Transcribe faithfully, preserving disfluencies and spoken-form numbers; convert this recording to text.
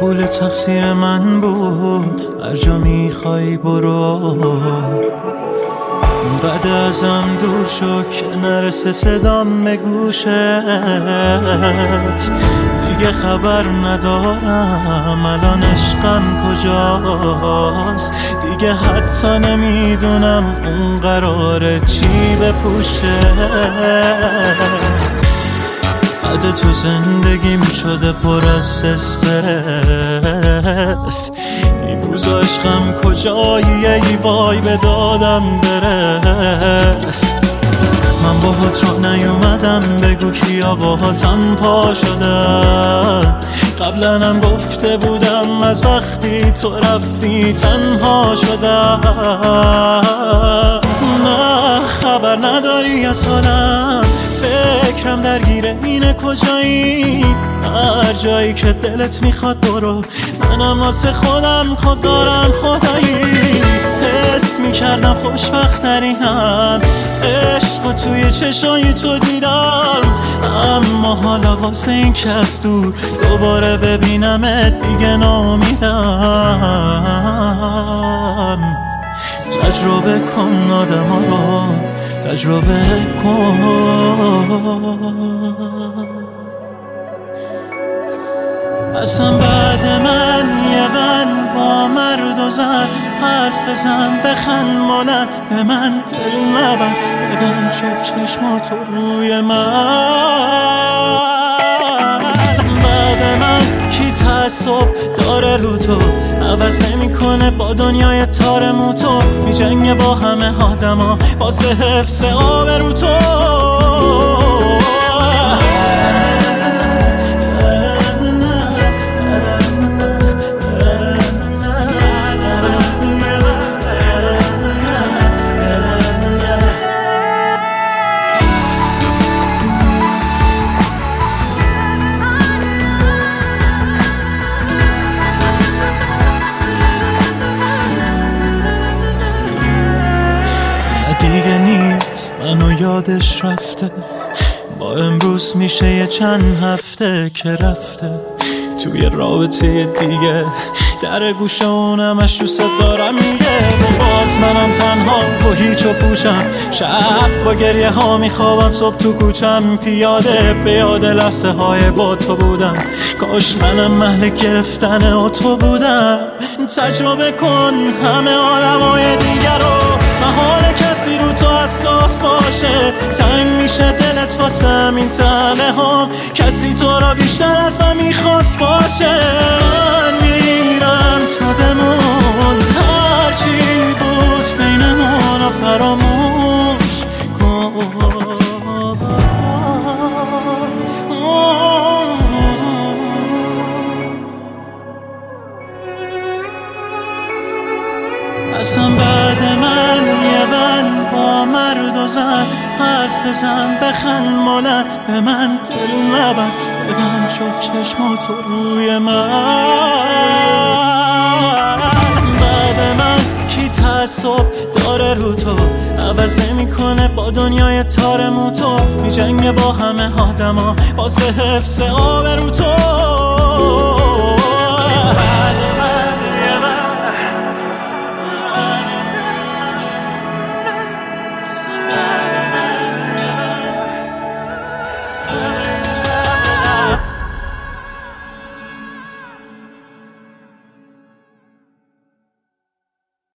قبول تقصیر من بود، هر جا میخوای برو. بعد ازم دور شو که نرسه صدام به گوشت، دیگه خبر ندارم الان عشقم کجاست. دیگه حتی نمیدونم اون قراره چی بپوشه. بعد تو زندگیم شده پر از استرس، دیروز عشقم کجایی ای وای به دادم برس. من باهات را نیومدم بگو کیا باهاتم پا شدن. قبلا هم گفته بودم از وقتی تو رفتی تنها شدم. نه خبر نداری از حالم، فکرم درگیره اینه کجایی. هر جایی که دلت میخواد برو، منم واسه خودم خود دارم خدایی. حس میکردم خوشبخت‌ترینم، عشق و توی چشای تو دیدم. اما حالا واسه این که از دور دوباره ببینمت دیگه ناامیدم. تجربه کن آدم ها رو، تجربه کن. اصلا بعد من یه من با مرد و زن حرف زن، بخند مانن به من دل نبن، ببین شف چشماتو روی من. بعد من کی تعصب داره رو تو، عوض نمیکنه با دنیای تار موتو. میجنگه با همه آدما واسه حفظ آبرو تو. دیگه نیست منو یادش رفته، با امروز میشه یه چند هفته که رفته توی رابطه دیگه. در گوشه اونمش دوست دارم میگه، و باز منم تنها و هیچ و پوشم. شب با گریه ها میخوابم، صبح تو کوچم پیاده به یاد لحظه های با تو بودم. کاش منم محل گرفتن و تو بودم. تجربه کن همه عالمای دیگر رو، محال کسی رو تو حساس باشه. تنگ میشه دلت واسه همین تنه هم، کسی تو را بیشتر از من میخواست باشه. من میرم تا بمون، هرچی بود بینمون رو فراموش کن. اصلا بعد من یه من با مرد و زن حرف زن، بخند مانن به من دل نبن، ببین شف چشماتو روی من. بعد من کی تعصب داره رو تو، عوض نمیکنه با دنیای تار موتو. میجنگه با همه آدما واسه حفظ آبرو تو.